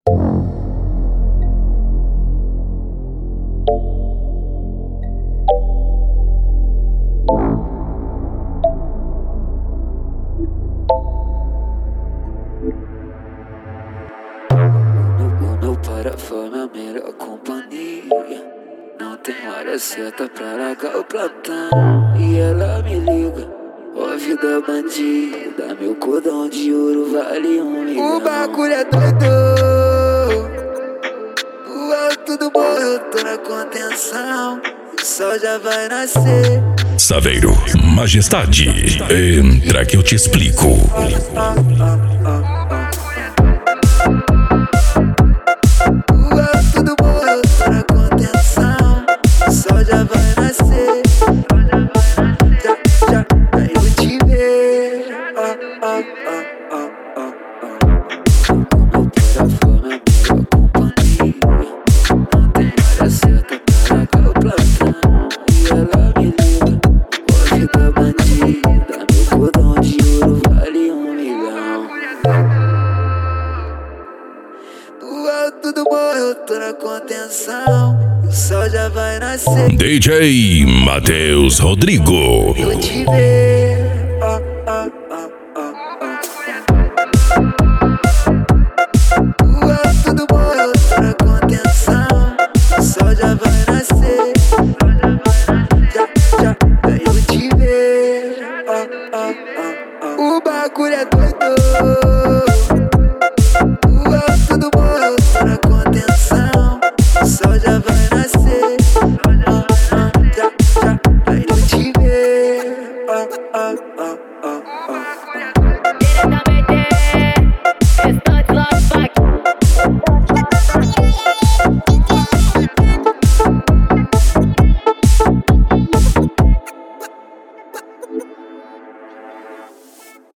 Meu para foi minha melhor companhia. Não tem hora certa pra largar o plantão. E ela me liga, ó vida bandida, meu cordão de ouro vale 1 milhão. O bagulho é doido, o alto do morro eu tô na contenção. O sol já vai nascer. Saveiro, majestade, entra que eu te explico. O alto do morro eu tô na contenção. O sol já vai nascer. Já eu te ver. Meu para foi minha melhor companhia. Não tem hora certa pra largar o plantão. E ela me liga, ó vida bandida, meu cordão de ouro vale 1 milhão. Do alto do morro eu tô na contenção. O sol já vai nascer. DJ Matheus Rodrigo. Eu te ver.